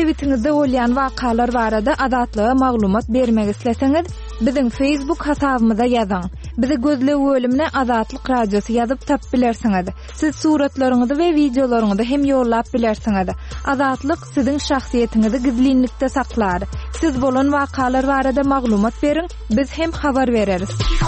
tebitinizde bolýan wakalar barada adatlyga maglumat bermek isleseňiz, biziň Facebook hasabymyza ýazyň. Bizi gözle bölümine Azatlyk radiosu ýazyp tap bilersiňiz. Siz suratlaryňyzy we videolaryňyzy hem ýollap bilersiňiz. Azatlyk siziň şahsiýetiniňizi gizlinlikde saklar. Siz bolan wakalar barada maglumat beriň, biz hem habar bereriz.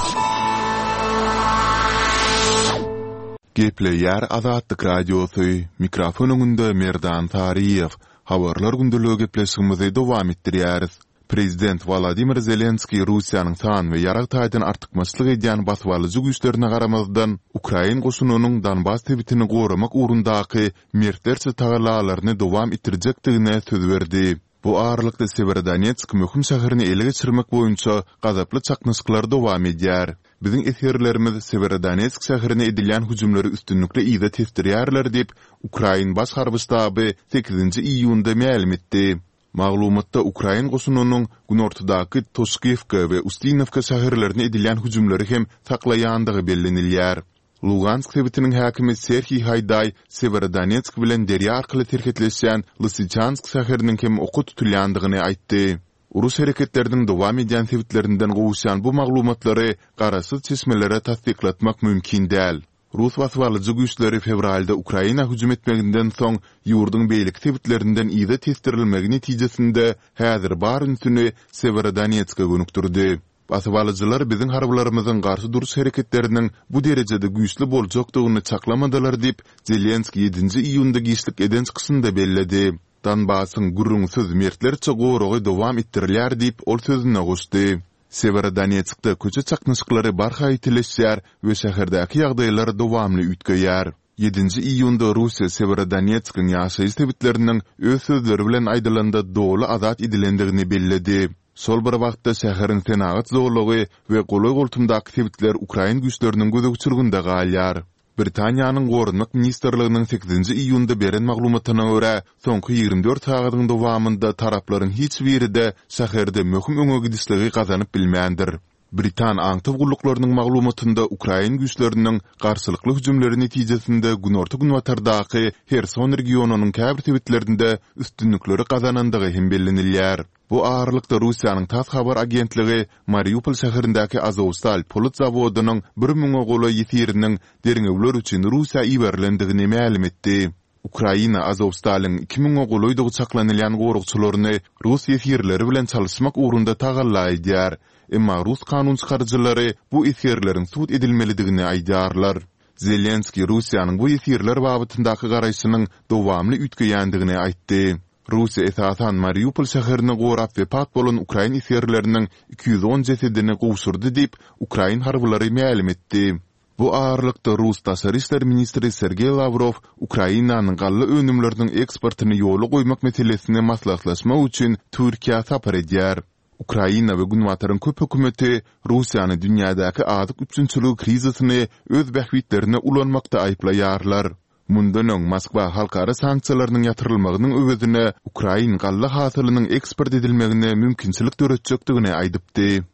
Gepleýär Azatlyk radiosu, mikrofonuňda Merdan Tariýew. Habarlar gündüligi gepleşigimizi dowam etdirýäris. Prezident Vladimir Zelenski Russiýanyň san we ýarak taýdan artykmaçlyk edýän baswalyjy güýçlerine garamazdan Ukraina goşunynyň Donbas tebitini goramak ugrundaky mertlerçe tagallalaryny dowam etdirjekdigine söz berdi. Bu ağırlykda Severodonetsk möhüm şäherini ele geçirmek boýunça gazaply çaknyşyklar dowam edýär. Biziň eserlerimiz Severodonetsk şäherine edilýän hüjümlary üstünlikle ýa-da testirýärler diýip Ukraina baş harby ştaby 8-nji iýunda ma'lum etdi. Maglumatda Ukraina goşunynyň günortadyky Toshkivka we Ustinovka şäherlerine edilýän hüjümleri hem saklaýandygy bellenilýär. Lugansk tebitiniň häkimi Serhiy Hayday Severodonetsk bilen derýa arkaly terketleşýän Lysychansk şäheriniň hem oky tutulýandygyny aýtdy. Urus hereketleriniň dowam edýän tebitlerinden gowuşan bu maglumatlary garaşsyz çeşmelere tasdiklatmak mümkin däl. Rus baswalyjy güýçleri fevralda Ukraina hüjüm etmeginden soň ýurduň beýlik tebitlerinden ýa-da testirilmegi netijesinde häzir barynsyny Severodonetska gönükdirdi. Baswalyjylar biziň harbylarymyzyň garşy duruş hereketleriniň bu derejede güýçli boljakdygyny çaklamadalar diýip Zelenski 7-nji iýunda giçlik eden çykysynda belledi. Donbasyň gurrunsyz mertlerçe goragy dowam etdirilýär diýip ol sözüne goşdy. Severodonetskda köçe çaknyşyklary barha ýetileşýär we şäherdäki ýagdaýlar dowamly ütgeýär. 7-nji iýunda Russiýa Severodonetskiň ýaşaýyş tebitleriniň öz sözleri bilen aýdylanda dowly azat edilendigini belledi. Sol bir wagtda şäheriň tenagat zorlugy we goly goltumdaky tebitler Ukraina güýçleriniň gözegçilginde galýar. Britaniýanyň Gorunmak Ministerligining 8-nji iýunda beren maglumatyna görä, soňky 24 sagatyň dowamında taraplaryň hiç biride şäherde möhüm öňe gidişligi gazanyp bilmändir. Britan aňtyw gulluklarının maglumatynda Ukraina güýçleriniň garşylykly hüjümleri netijesinde günorta günwatardaky Herson regionunyň käbir tebitlerinde üstünlikleri gazanandygy hem bellenilýär. Bu ağırlıkta Russiýanyň TASS habar agentligi Mariupol şäherindäki Azovstal polit zawodynyň 1000 goly ýetiriniň derňewler üçin Russiýa iberlendigini ma'lum etdi. Ukraina Azovstalyň 2000 golydygy çaklanylýan gorukçylaryny Rus ýetirleri bilen çalyşmak ugrunda tagallayýar. Emma Rus kanun çykarjylary bu ýetirleriň sud edilmelidigini aýdarlar. Zelenski Russiýanyň bu ýetirler babatyndaky garaýşynyň dowamly ütgeýändigini aýtdy. Russiýa esasan Mariupol şäherini gorap we pat bolan Ukraina ýetirleriniň 210 jesedini gowşurdy diýip Ukraina harbylary ma'lum etdi. Bu ağırlykda Rus Taşary işler ministri Sergey Lavrov Ukrainanyň gally önümleriniň eksportyny ýoly goýmak meselesine maslahatlaşmak üçin Türkiýe sapar edýär. Ukraina we Günwataryň köp hökümeti Russiýany dünýädäki azyk üçinçilik krizisyny öz bähwitlerine ulanmakda aýplaýarlar. Mundan öň Moskwa halkara sanksiýalarynyň ýatyrylmagynyň öwedine Ukraina gally hasylynyň eksport edilmegine mümkinçilik töretjekdigini aýdypdy.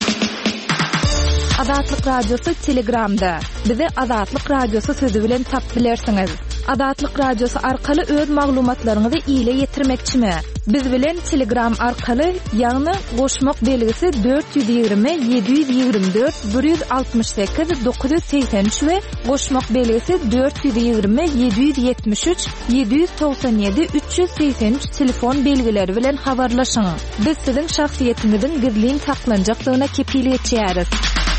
Azatlyk radiosu Telegramda. Bizi Azatlyk radiosu sözü bilen tap bilersiňiz. Azatlyk radiosu arkaly öz maglumatlaryňyzy ýyla ýetirmekçimi? Biz bilen Telegram arkaly ýagny goşmak belgisi 420 724 168 983 we goşmak belgisi 420 773 797 383 telefon belgileri bilen habarlaşyň. Biz siziň şahsiýetiniňiziň gizlin saklanjakdygyna kepillik etýäris.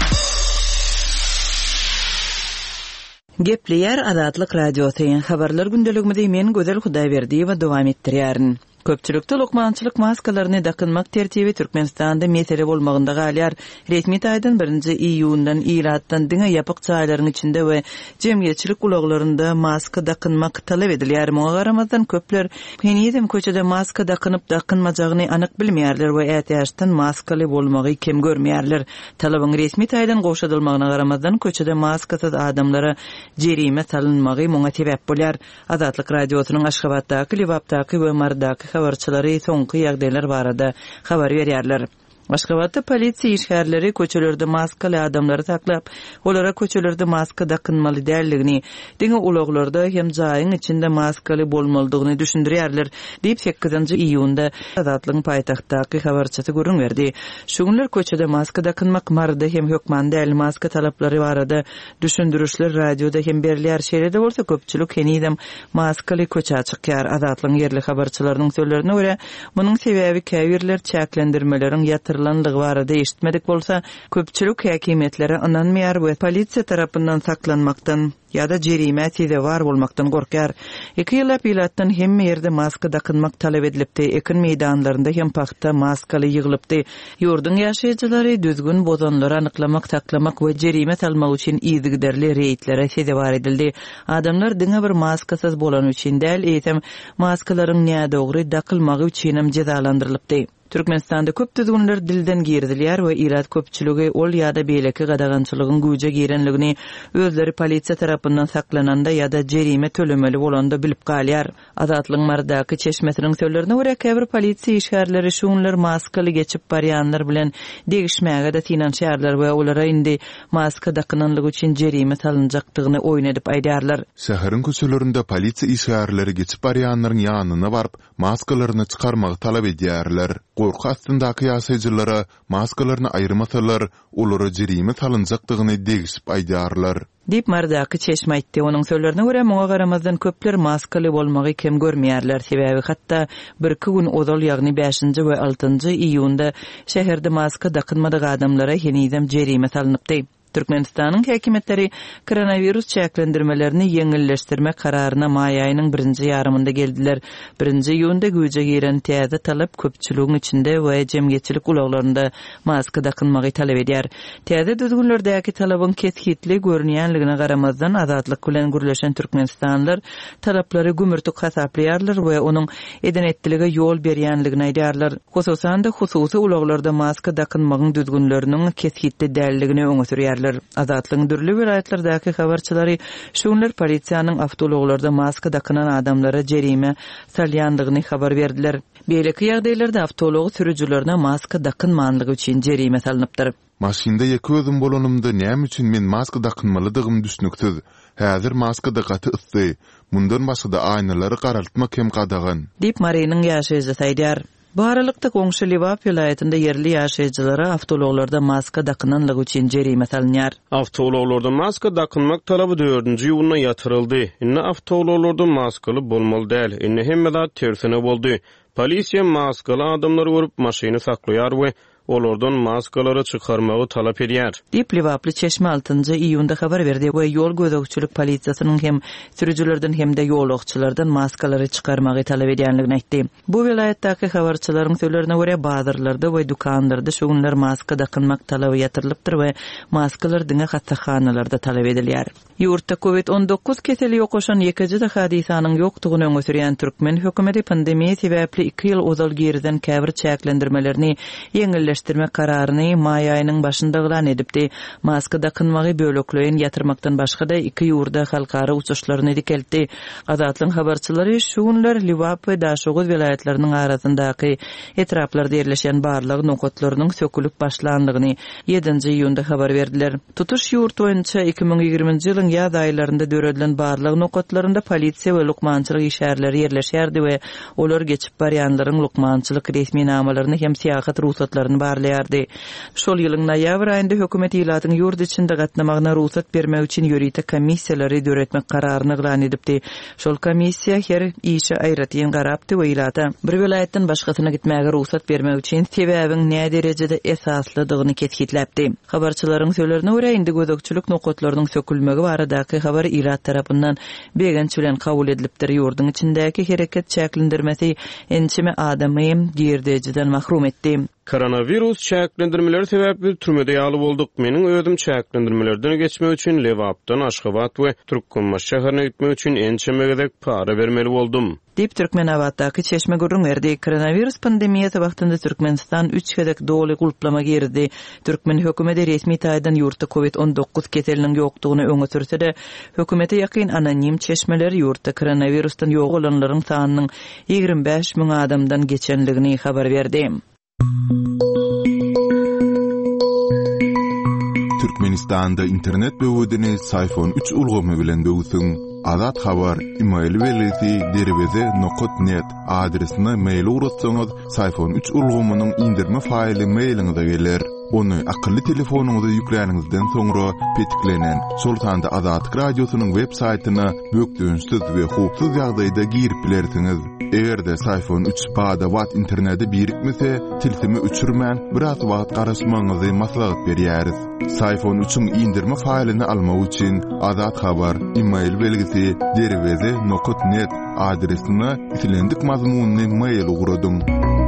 Gepleýär Azatlyk radiosyň habarlar gündeliginde men Gözel Hudaýberdiýewa dowam etdirýärin. Köpçülükde lokmançylyk maskalaryny dakynmak tertibi Türkmenistanda mesele bolmagynda galýar. Resmi taýdan 1-nji iýundan ýylatdan diňe ýapyk çaýlaryň içinde we jemgyýetçilik ulaglarynda maska dakynmak talap edilýär. Muňa garamazdan köpler henizem köçede maska dakynıp dakynmajagyny anyk bilmeýärler we ätýaşdan maskaly bolmagy kem görmeýärler. Talabyň resmi taýdan goşadylmagyna garamazdan köçede maskasyz adamlara jerime salynmagy muňa sebäp bolýar. Azatlyk radiosynyň Aşgabatdaky, Liwapdaky we Mardaky habarçylary soňky ýagdaýlar barada habar berýärler. Aşgabatda polisiýa işgärleri köçelerde maskaly adamlary taklap, olara köçelerde maska dakynmaly däldigini, diňe ulaglarda hem jaýyň içinde maskaly bolmalydygyny düşündirýärler, diýip 8-nji iýunda Azatlygyň paýtagtdaky habarçysy görüň berdi. Şuňlar köçede maska dakynmak marda hem hökman däl maska talaplary barada düşündürüşler radioda hem berilýär şeýlerde bolsa köpçülik henidem maskaly köçe çykýar. Azatlygyň yerli habarçylarynyň sözlerine görä, munyň sebäbi käbirler çäklendirmeleriň yatırlanlygy barada eşitmedik bolsa, köpçülik häkimetlere inanmaýar we polisiýa tarapyndan saklanmakdan ýa-da jerime tede var bolmakdan gorkar. 2 ýyl pilatdan hemme ýerde maska dakynmak talap edilipdi. Ekin meýdanlarynda hem paxta maskaly ýygylypdy. Ýurdun ýaşaýjylary düzgün bozanlary anyklamak, taklamak we jerime salmak üçin ýygyderli reýtlere tede var edildi. Adamlar diňe bir maskasyz bolan üçin däl, eýsem maskalaryň näde dogry dakylmagy üçin hem cezalandyrylypdy. Türkmenistanda köp düzgünler dilden girdilýär we ilat köpçüligi ol ýa-da beýleki gadagançylygyň güýje girenligini özleri polisiýa tarapyndan saklananda ýa-da jerime tölemeli bolanda bilip galýar. Azatlygyň mardaky çeşmesiniň sözlerine görä, käbir polisiýa işgärleri şuňlar maskaly geçip barýanlar bilen degişmäge de tinanşýarlar we olara indi maska dakynanlygy üçin jerime salynjakdygyny oýun edip aýdýarlar. Şäheriň köçelerinde polisiýa işgärleri geçip barýanlaryň ýanyna baryp maskalaryny çykarmagy talap edýärler. Gorku astyndaky ýaşaýjylara maskalaryny aýyrmasalar, olara jerime salynjakdygyny degişip aýdýarlar. Dip mardaky çeşme aýtdy. Onuň sözlerine görä, muňa garamazdan köpler maskaly bolmagy kem görmeýärler. Sebäbi hatda 1-2 gün ozal, ýagny 5-nji we 6-njy iýunda şäherde maska dakynmadyk adamlara henidem jerime salynypdy. Türkmenistanyň häkimetleri koronavirus çäklendirmelerini ýeňilleşdirme kararyna maý aýynyň 1-nji ýarymynda geldiler. 1-nji ýunda güýje giren täze talap köpçüligiň içinde we jemgyýetçilik ulaglarynda maska dakynmagy talap edýär. Täze düzgünlerdäki talabyň keskitli görünýänligine garamazdan azatlyk bilen gürleşen türkmenistanlylar talaplary gümürtük hasaplaýarlar we onuň edenetdilige ýol berýänligini aýdýarlar. Hususan da hususy ulaglarda maska dakynmagyň düzgünleriniň keskitli dälligini öňe sürýärler. Azatlygyň dürli vilayetlerdeäki habarçylary şuňlar polisiýanyň awtologlarda maska dakynan adamlara jerime salýandygyny habar berdiler. Beýleki ýagdaýlarda awtolog sürüjülerine maska dakynmanlygy üçin jerime salynypdyr. Maşynda ýeki özüm bolanymda näme üçin men maska dakynmalydygymy düşünüksiz. Häzir maska da gaty ysdy. Mundan başga aýnalary garaltmak hem gadagan. Dip Marynyň ýaşaýjy aýdýar. Bu aralykda goňşy Liwap vilayetinde yerli ýaşaýjylara awtologlarda maska dakynanlygy üçin jerime salynýar. Awtologlarda maska dakynmak talaby 4-nji ýylyna ýatyryldy. Inne awtologlarda maskaly bolmaly däl. Inne hemme zat tersine boldy. Polisiýa maskaly adamlary görüp maşyny saklaýar we olardan maskalary çykarmagy talap edýär. Dip Liwaply çeşme 6-njy iýunda habar berdi we ýol gözegçilik polisiýasynyň hem sürüjülerden hem de ýolagçylardan maskalary çykarmagy talap edýänligini aýtdy. Bu vilayetdäki habarçylaryň sözlerine görä, bazarlarda we dukanlarda şuňlar maska dakynmak talaby ýatyrylypdyr we maskalar diňe hastaxanalarda talap edilýär. Ýurtda COVID-19 keseli ýokaşan ýekiji de hadisanyň ýokdugyny öňe sürýän türkmen hökümeti pandemiýa sebäpli 2 ýyl ozal geriden käbir çäklendirmelerini ýeňilleşdirme kararyny maý aýynyň başynda gılan edipdi. Maska dakynmagy bölekleýin ýatyrmakdan başga da 2 ýurda halkara uçuşlaryny dikeldi. Azatlygyň habarçylary şuňlar Liwap we Daşoğuz vilayetleriniň arasyndaky etraplarda ýerleşen barlyk nokatlarynyň sökülüp başlandygyny 7-nji iýunda habar berdiler. Tutuş ýurt boýunça 2020-nji ýylyň ýaz aýlarynda döredilen barlyk nokatlarynda polisiýa we lukmançylyk işgärleri ýerleşýärdi we olar geçip barýanlaryň lukmançylyk resmi namalaryny hem syýahat ruhsatlaryny barlaýardy. Şol ýylyň noýabr aýynda hökümet ýylatyň ýurt içinde gatnamagyna ruhsat bermek üçin ýörite komissiýalary döretmek kararyny gılan edipdi. Şol komissiýa her işe aýratyn garapdy we ýylata bir vilayetden başgasyna gitmäge ruhsat bermek üçin sebäbiň näme derejede esaslydygyny keskitläpdi. Habarçylaryň sözlerine görä, indi gözegçilik nokatlarynyň sökülmegi baradaky habar ýylat tarapyndan begenç bilen kabul edilipdir. Ýurdun içindäki hereket çäklendirmesi ençime adamy girdejiden mahrum etdi. Koronavirus çäklendirmeleri sebäpli türmede ýaly boldyk. Meniň özüm çäklendirmelerden geçmek üçin Lewapdan Aşgabat we Türkmenbaş şäherine gitmek üçin ençemegedek para bermeli boldum. Dip Türkmenawatdaky çeşme görüň berdi. Koronavirus pandemiýasy wagtynda Türkmenistan 3 hedek doly gulplama girdi. Türkmen hökümeti resmi taýdan ýurtda COVID-19 keseliniň ýokdugyny öňe sürse-de, hökümete ýakyn anonim çeşmeler ýurtda koronavirusdan ýok olanlaryň sanynyň 25 000 adamdan geçenligini habar berdi. Türkmenistanda internet böwedini Sayfon 3 ulgamy bilen böwsün. Azat habar email welisi derweze.net adresine mail uratsaňyz Sayfon 3 ulgamynyň indirme faýly mailiňize geler. Onu akıllı telefonuňyza ýüklenýänizden soňra petiklenen Sultanda Azat radiosynyň web saýtyna bökdüňsiz we hukuk ýagdaýda girip bilersiňiz. Egerde Sayfon 3 bada wat interneti birikmese, tilsimi uçurman, biraz wagt garaşmaňyzy maslahat berýäris. Sayfon 3'ün indirme faýlyny almak üçin Azat habar email belgisi derweze.net adresine itilendik mazmunny mail ugradyň.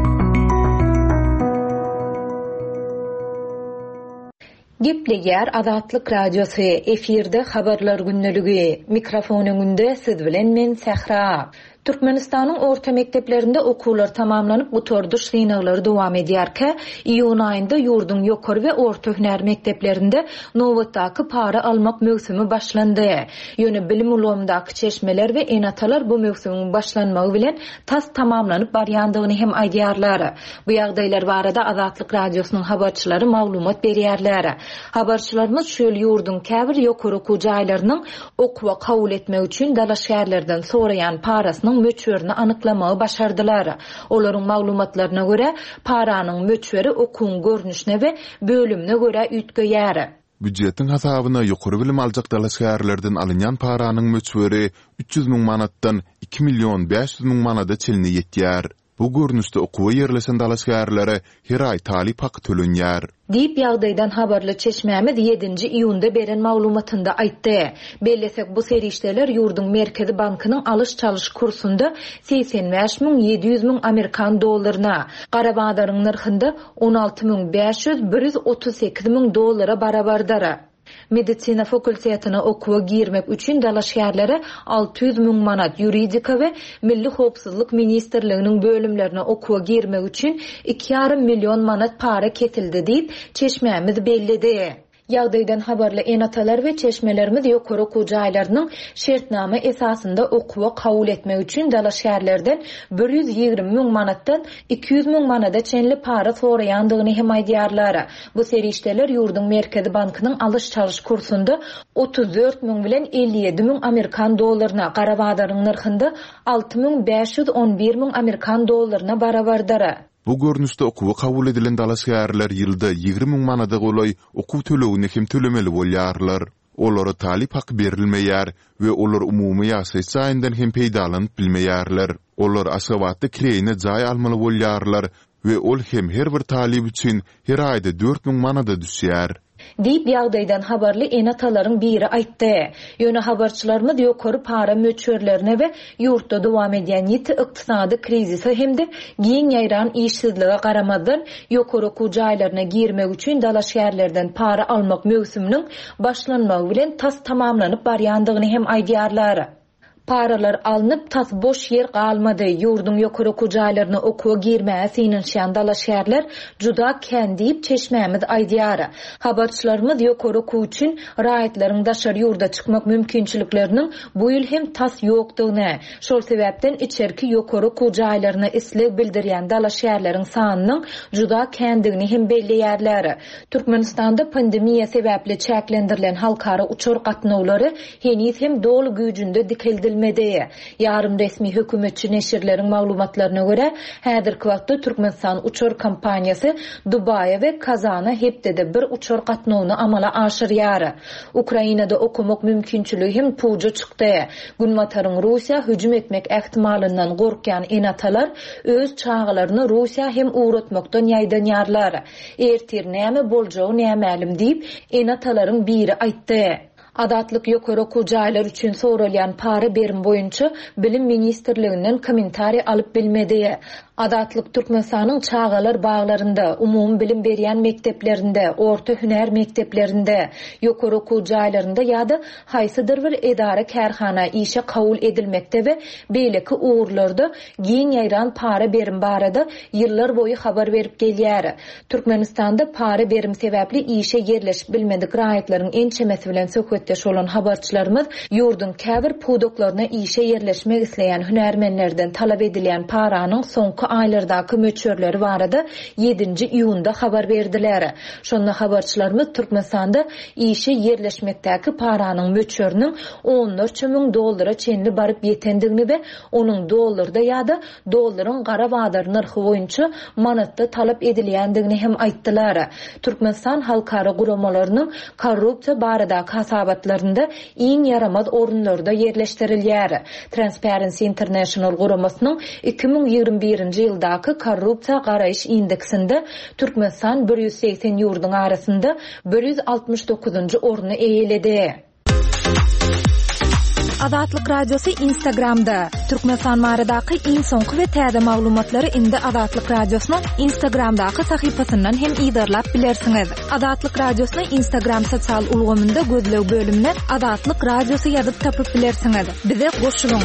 Gepleýär Azatlyk radiosu efirde habarlar günneligi. Mikrofonuňda siz bilen men Sahra. Türkmenistanyň orta mekdeplerinde okuwlar tamamlanyp gutorduş synaglary dowam edýärkä, iýun aýynda ýurdun ýokary we orta hünär mekdeplerinde nowatdaky para almak mögsümi başlandy. Ýöne bilim ulgamyndaky çeşmeler we enatalar bu mögsümiň başlanmagy bilen tas tamamlanyp barýandygyny hem aýdýarlar. Bu ýagdaýlar barada Azatlyk radiosynyň habarçylary maglumat berýärler. Habarçylarymyz şol ýurdun käbir ýokary okuw jaýlarynyň okuwa kabul etmek üçin dalaşgärlerden soraýan parasynyň möçberini anyklamagy başardylar. Olaryň maglumatlaryna görä, paranyň möçberi okuwun görnüşine we bölümine görä üýtgeýär. Büdjetin hasabyna ýokary bilim aljak dalaşgärlerden alynýan paranyň möçberi 300.000 manatdan 2.500.000 manada çelini ýetýär. Bu görnüşde okuwa ýerleşen dalaşgärlere her aý talip hak tölenýär. Diýip ýagdaýdan habarly çeşmämiz 7-nji iýunda beren maglumatynda aýtdy. Bellesek bu serişdeler ýurdun Merkezi Bankynyň alış-çalış kursunda 85.700.000 Amerikan dollaryna, Garabağdaryň narhynda 16.500-138.000 dollara barabardyr. Medisina fakultetina okuwa girmek üçin dalaşgärlere 600.000 manat, yuridika we Milli Howpsuzlyk Ministrliginiň bölümlerine okuwa girmek üçin 2,5 milyon manat para ketildi diýip çeşmämiz bellidi. Ýagdaýdan habarly enatalar we çeşmelerimiz ýokary okuw jaýlarynyň şertnama esasynda okuwa kabul etmek üçin dalaşgärlerden 120.000 manatdan 200.000 manada çenli para soraýandygyny hem aýdýarlar. Bu serişdeler ýurdun Merkezi Bankynyň alış-çalış kursunda 34.000 bilen 57.000 Amerikan dollaryna, Garabağdaryň narhynda 6.511.000 Amerikan dollaryna barabardyr. Bu görnüşde okuwa kabul edilen dalaşgärler ýylda 20.000 manada golay okuw tölegini hem tölemeli bolýarlar. Olara talip hak berilmeýär we olar umumy ýaşaýy saýyndan hem peýdalanyp bilmeýärler. Olar aşgabatda kireýine jaý almaly bolýarlar we ol hem her bir talip üçin her aýda 4.000 manada düşýär. Diýip ýagdaýdan habarly enatalaryň biri aýtdy. Ýöne habarçylarymyz ýokary para möçberlerine we ýurtda dowam edýän ýeti ykdysady krizise hemde giň ýaýran işsizlige garamadan ýokary okuw jaýlaryna girmek üçin dalaşgärlerden para almak mögsüminiň başlanmagy bilen tas tamamlanyp barýandygyny hem aýdýarlar. Paralar alınıp tas boş yer kalmadı. Yurdun ýokary okuw jaýlaryna okuwa girmäge synynşan dalaşgärler juda kän diýip çeşmämiz aýdýar. Habarçylarymyz ýokary okuw üçin raýatlaryň daşary ýurda çykmak mümkinçilikleriniň bu ýyl hem tas ýokdugyny, şol sebäpden içerki ýokary okuw jaýlaryna isleg bildirýän dalaşgärleriň sanynyň juda kändigini hem belleýärler. Türkmenistanda pandemiýa sebäpli çäklendirilen halkara uçur gatnawlary henüz hem dolu güýjünde dikildilmedi. Yarım resmi hökümetçi neşirlerin maglumatlaryna görä, häzirki wagtda Türkmenistan uçur kampaniýasy Dubaýa we Kazana hepdede bir uçur gatnawyny amala aşyrýar. Ukrainada okumak mümkinçiligi hem puja çykdy. Günmataryň Russiýa hüjüm etmek ähtimalyndan gorkýan enatalar öz çağalaryny Russiýa hem uğratmakdan ýaýdanýarlar. Ertir näme boljagy nämälim diýip enatalaryň biri aýtdy. Adatlyk ýokary okuw jaýlar üçin soralýan para berim boýunça Bilim Ministrliginden kommentari alyp bilmedi. Adatlyk Türkmenistanyň çağalar baglarynda, umumy bilim berýän mekteplerinde, orta hünär mekteplerinde, ýokary okuw jaýlarynda ýa-da haýsydyr bir edara kärhana işe kabul edilmekde we beýleki uğurlarda giň ýaýran para berim barada ýyllar boyu habar berip gelýär. Türkmenistanda para berim sebäpli işe yerleşip bilmedik raýatlaryň ençemesi bilen söhbetdeş bolan habarçylarymyz ýurdun käbir pudoklaryna işe yerleşmek isleýän hünärmenlerden talap edilýän paranyň soňky aylardaky möçörleri barada 7-nji iýunda habar berdiler. Şonda habarçylarymyz Türkmenistanda işe yerleşmekdäki paranyň möçörüniň $14.000 çenli baryp ýetendigini we onuň dollarda ýa-da dollaryň gara bazar narhy boýunça manatda talap edilýändigini hem aýtdylar. Türkmenistan halkara guramalarynyň korrupsiýa baradaky hasabatlarynda iň yaramaz orunlarda yerleşdirilýär. Transparency International guramasının 2021-nji ýyldaky korrupsiýa garaýyş indeksinde Türkmenistan 180 ýurduň arasynda 169-njy orny eýeledi. Azatlyk Radiosu Instagramda. Türkmenistan baradaky iň soňky we täze maglumatlary indi Azatlyk Radiosynyň Instagramdaky sahypasyndan hem ýydarlap bilersiňiz. Azatlyk Radiosynyň Instagram sosial ulgamynda gözlew bölümine Azatlyk Radiosu ýazyp tapyp bilersiňiz. Bize goşulyň.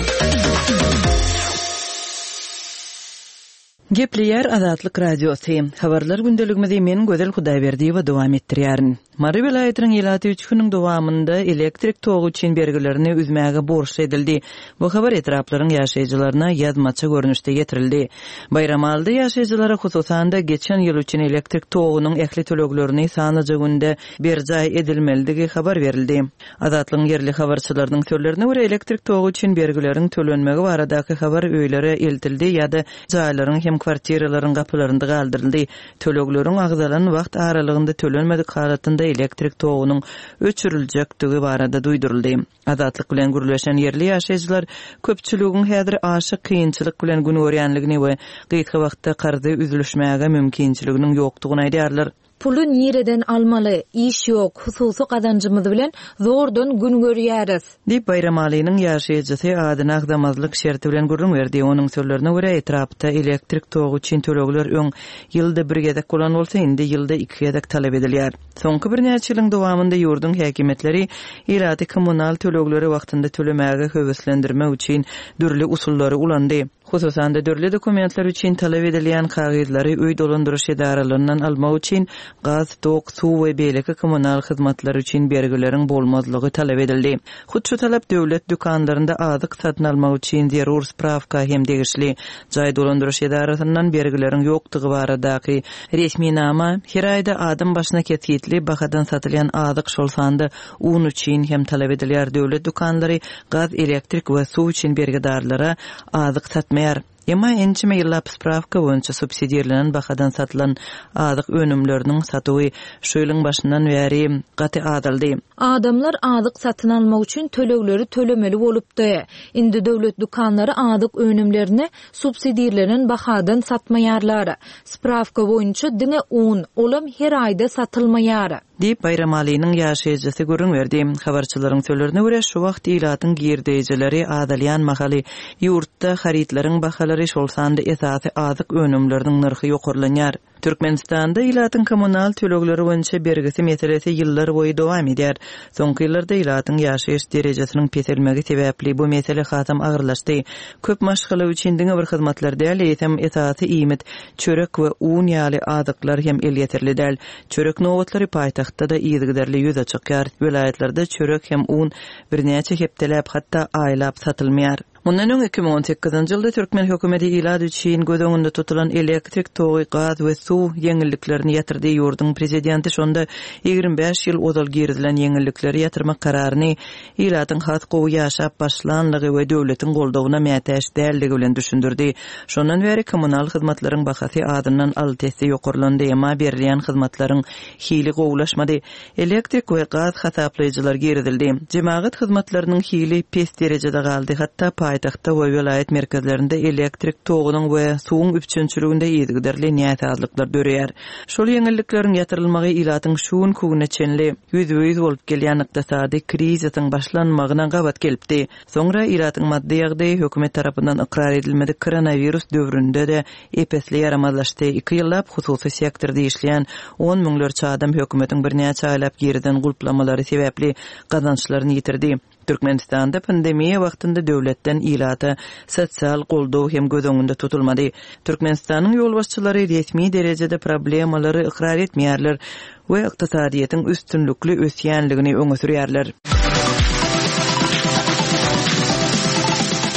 Gepleýär Azatlyk Radiosu. Habarlar gündeligimizi men Gözel Hudaýberdi we dowam etdirýärin. Mary welaýatynyň ýylaty 3 güniň dowamynda elektrik togy üçin bergilerini üzmäge borçly edildi. Bu habar etraplaryň ýaşaýjylaryna ýazmaça görnüşde getirildi. Bayramaldy ýaşaýjylara hususan da geçen ýyl üçin elektrik togynyň ähli töleglerini sanaja günde berjaý edilmeligi habar berildi. Azatlyň yerli habarçylarynyň sözlerine görä elektrik togy üçin bergileriň tölenmegi baradaky habar öýlere eltildi ýa-da jaýlaryň hem kwartiralaryň gapylarynda galdyryldy. Tölegleriň agzalan wagt aralygynda tölenmedik halatynda elektrik togynyň öçüriljekdigi barada duýduruldy. Azatlyk bilen gürleşen yerli ýaşaýjylar köpçüliginiň häzir aşy kynçylyk bilen gün görýänligini we gyýtgy wagtda gardy üzülüşmäge mümkinçiliginiň ýokdugyny aýdýarlar. Pulu nireden almaly, iş yok, hususy gazanjymyz bilen zordan gün görýäris. Dip Bayramalynyň ýaşaýjysy adyny agdamazlyk şerti bilen gurrun berdi. Onuň sözlerine görä etrapda elektrik togy üçin tölegler öň ýylda bir gezek bolan bolsa, indi ýylda 2 gezek talap edilýär. Soňky bir näçe ýylyň dowamynda ýurdun häkimetleri ýylaty kommunal tölegleri wagtynda tölemäge höweslendirmek üçin dürli usullary ulandy. Hususan da dörli dokumentlar üçin talap edilýän kagyzlary öý dolandyrýş edaralarynyň almak üçin gaz, tok, suw we beýleki kommunal hyzmatlar üçin bergileriň bolmazlygy talap edildi. Hutçu talap döwlet dükanlarynda azyk satyn almak üçin zerur spravka hem degişli jaý dolandyrýş edaralarynyň bergileriň ýokdugy baradaky resmi nama her aýda adam başyna ketýetli bahadan satylýan azyk şol sanda un üçin hem talap edilýär. Döwlet dükanlary gaz, elektrik we suw üçin bergidarlara azyk satmaýar. Ema ençime ýyllap spravka boýunça subsidiýalanyň bahadan satylan azyk önümleriniň satywy şu ýylyň başyndan bäri gaty adaldy. Adamlar azyk satyn almak üçin tölegleri tölemeli bolupdy. Indi döwlet dükanlary azyk önümlerini subsidiýalanyň bahadan satmaýarlar. Spravka boýunça diňe un, olam her aýda satylmaýar. Dip Bayramalynyň ýaşaýjysy görün berdi. Habarçylaryň sözlerine görä şu wagt ýylatyň girdeýjileri adalyan mahaly ýurtda haritlaryň bahalary şolsanda esasy azyk önümleriniň narhy ýokurlanýar. Türkmenistanda ýylatyň kommunal tölegleri boýunça bergisi meselesi ýyllar boýy dowam edýär. Soňky ýyllarda ýylatyň ýaşaýyş derejesiniň peselmegi sebäpli bu mesele hasam agyrlaşdy. Köp maşgala üçin diňe bir hyzmatlar däl, ýa-da esasy iýmit, çörek we un ýaly azyklar hem el ýeterli däl. Çörek nowatlary paýtagtda da ýygyderli ýüze çykýar. Welaýatlarda çörek hem un bir näçe hepdelap hatda aýlap satylmaýar. Mundan öň 2018-nji ýylda Türkmen hökümeti ýylad üçin gödöňünde tutulan elektrik togy, gaz we suw ýeňilliklerini ýatyrdy. Ýurdun prezidenti şonda 25 ýyl ozal girdilen ýeňillikleri ýatyrmak kararyny ýylatyň has gowy ýaşap başlanlygy we döwletiň goldawyna mätäş däldigi bilen düşündirdi. Şondan beri kommunal hyzmatlaryň bahasy adyndan altesy ýokurlandy, emma berilýän hyzmatlaryň hili gowlaşmady. Elektrik we gaz hasaplaýjylar girdildi. Jemaat hyzmatlarynyň hili pes derejede galdy. Hatda paýtagtda we welaýat merkezlerinde elektrik togynyň we suwuň üçinçiliginde ýygyderli näçäzlikler döreýär. Şol ýeňillikleriň ýatyrylmagy ýylatyň şuun kuguna çenli ýüzüýüz bolup gelýän ykdysady krizisyň başlanmagyna gabat gelipdi. Soňra ýylatyň maddi ýagdaýy hökümet tarapyndan ikrar edilmedi. Koronavirus döwründe de epesli ýaramazlaşdy. 2 ýyllap hususy sektorda işleýän 10 miňlerçe adam hökümetiň bir näçe aýlap geriden gulplamalary sebäpli gazançlaryny ýitirdi. Türkmenistanda pandemiýa wagtynda döwletden ýylata sosial goldaw hem gödöňünde tutulmady. Türkmenistanyň ýolbaşçylary resmi derejede problemalary ikrar etmeýärler we ykdysadyýetyň üstünlükli ösýänligini öňe sürýärler.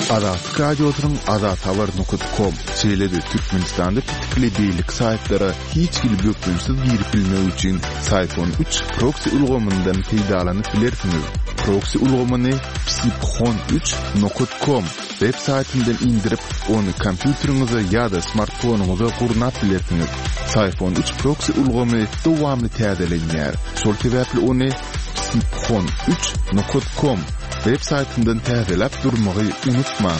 Azatlyk radiosynyň azathabar.com seýledi Türkmenistanda pitikli beýlik saýtlary hiç gil bökünsiz girip bilmek üçin Sayfon 3 proxy ulgamyndan peýdalanyp bilersiňiz. Proxy ulgamyny psiphon3.com web saytyndan indirip onu kompýuteriňize ýa-da smartfonuňyza gurnap bilersiňiz. Sayfon 3 proxy ulgamy dowamly täzelenýär. Şol sebäpli onu psiphon3.com web saytyndan täzelep durmagy unutmaň.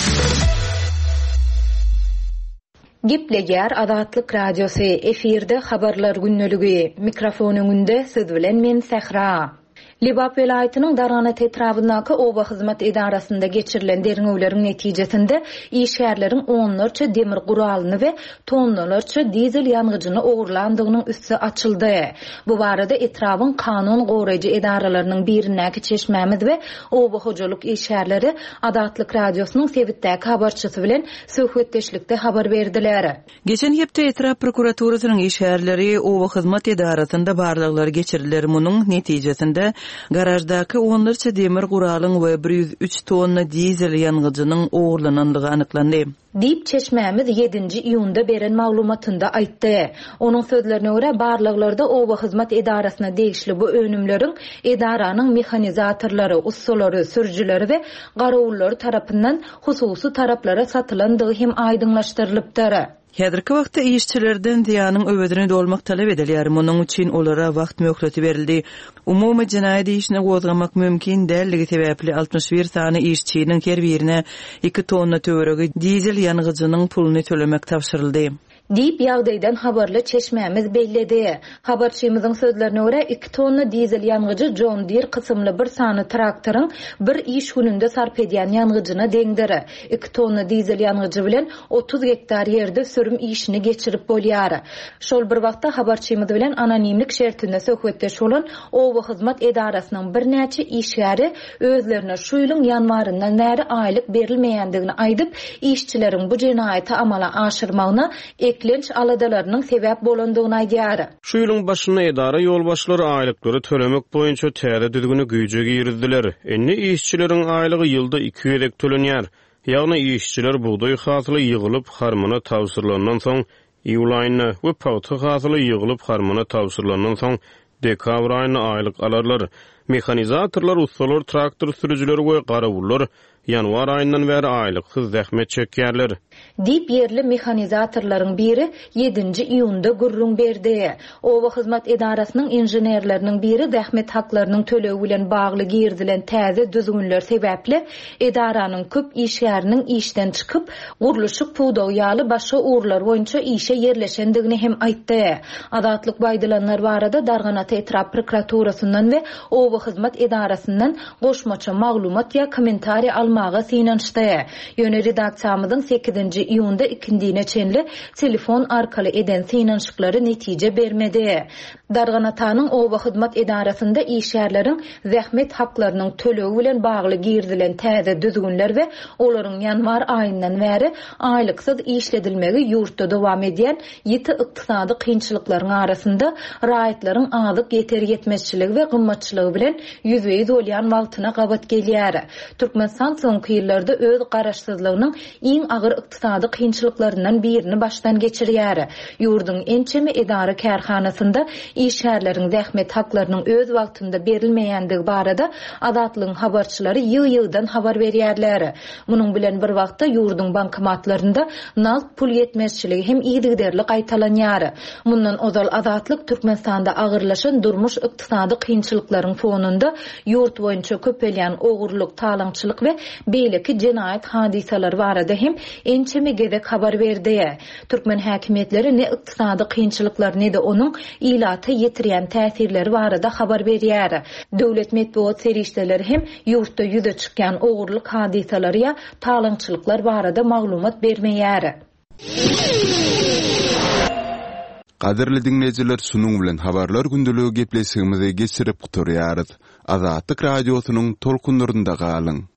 Gipleger Azatlyk Radiosu efirde habarlar günneligi. Mikrofon öňünde siz bilen men Sehra. Libap welaýatynyň Darganat etrafyndaky oba hyzmat edarasynda geçirilen deriňewleriň netijesinde işgärleriň onlarça demir guralyny we tonnalarça dizel ýangıjyny ogurlandygynyň üstü açyldy. Bu barada etrafyň kanun goraýjy edaralarynyň birindäki çeşmämiz we oba hojalyk işgärleri Azatlyk Radiosynyň sebitdäki habarçysy bilen söhbetdeşlikde habar berdiler. Geçen hepde etraf prokuraturasynyň işgärleri oba hyzmat edarasynda barlyklary geçiriler. Munyň netijesinde garajdaky onlarça demir guralyň we 103 tonna dizel ýangıjynyň ogurlananlygy anyklandy. Dip çeşmämiz 7-nji iýunda beren maglumatynda aýtdy. Onuň sözlerine görä barlyklarda oba hyzmat edarasyna degişli bu önümleriň edaranyň mehanizatorlary, ussulary, sürjüleri we garawullary tarapyndan hususy taraplara satylandygy hem aýdyňlaşdyrylypdyr. Häzirki wagtda işçilerden diýanyň öwedini dolmak talap edilýär. Munyň üçin olara wagt möhleti berildi. Umumy jinaýat işine gozgamak mümkin dälligi sebäpli 61 sany işçiniň her birine 2 tonna töweregi dizel ýangıjynyň pulunu tölemek tapşyryldy. Dip ýagdaýdan habarly çeşmämiz belledi. Habarçymyzyň sözlerine görä 2 tonna dizel ýangıjy John Deere kysymly bir sany traktoryň bir iş gününde sarp edýän ýangıjyna deňdir. 2 tonna dizel ýangıjy bilen 30 hektar ýerde sürüm işini geçirip bolýar. Şol bir wagtda habarçymyz bilen anonimlik şertinde söhbetdeş bolan oba hyzmat edarasynyň bir näçe işgäri özlerine şu ýylyň ýanwaryndan bäri aýlyk berilmeýändigini aýdyp, işçileriň bu jinaýaty amala aşyrmagyna eklenç aladalarynyň sebäp bolandygyny aýdýar. Şu ýylyň başyna edara ýolbaşlary aýlyklary tölemek boýunça täze düzgüni güýje girdiler. Enni işçileriň aýlygy ýylda 2 ýerek tölenýär. Ýagny işçiler buğday hasyly ýygylyp harmana tawsyrlandan soň iýul aýyna we paýty hasyly ýygylyp harmana tawsyrlandan soň dekabr aýyna aýlyk alarlar. Mehanizatorlar, ustalar, traktor sürüjüleri we garawullar ýanwar aýyndan bäri aýlyksyz zähmet çekýärler. Dip yerli mehanizatorlaryň biri 7-nji iýunda gurrun berdi. Oba hyzmat edarasynyň injenerleriniň biri zähmet haklarynyň tölewi bilen bagly girdilen täze düzgünler sebäpli edaranyň köp işgäriniň işden çykyp guruluşyk puwdaw ýaly başga uğurlar boýunça işe yerleşendigini hem aýtdy. Azatlyk baýdalanlar barada Darganat etraf prokuraturasyndan we oba hyzmat edarasyndan goşmaça maglumat ýa kommentariýa almaga synançdy. Ýöne redaksiýamyzyň 8-nji iýunda ikindine çenli telefon arkaly eden synançyklary netije bermedi. Darganatanyň oba hyzmat edarasynda işgärleriň zähmet haklarynyň tölewi bilen bagly girdilen täze düzgünler we olaryň ýanwar aýyndan bäri aýlyksyz işledilmegi ýurtda dowam edýän ýeti ykdysady kynçylyklaryň arasynda raýatlaryň azyk ýeter ýetmezçiligi we gymmatçylygy bilen ýüzbeýiz bolýan wagtyna gabat gelýär. Türkmenistan soňky ýyllarda öz garaşsyzlygynyň iň agyr ykdysady kynçylyklarynyň birini başdan geçirýär. Ýurdun ençemi edara kärhanasynda işgärleriň zähmet haklarynyň öz wagtynda berilmeýändigi barada Azatlygyň habarçylary ýyl-ýyldan habar berýärler. Munyň bilen bir wagtda ýurdun bankomatlarynda nalt pul ýetmezçiligi hem ýygyderlik aýtalanýar. Mundan ozal Azatlyk Türkmenistanda agyrlaşan durmuş ykdysady kynçylyklaryň fonunda ýurt boýunça köpelýän ogurluk, talaňçylyk we beýleki jinaýat hadisalary barada hem ençemi gezek habar berdi. Türkmen häkimetleri ne ykdysady kynçylyklar ne de onuň ilaty ýetirýän täsirleri barada habar berýär. Döwlet medeniýet serişdeleri hem ýurtda ýüze çykýan ogurluk hadisalary ýa talaňçylyklar barada maglumat bermeýär. Qadirli dinleyijiler, şunuň bilen habarlar gündeligi gepleşigimizi geçirip guturýarys. Azatlyk radiosynyň tolkunlarynda galyň.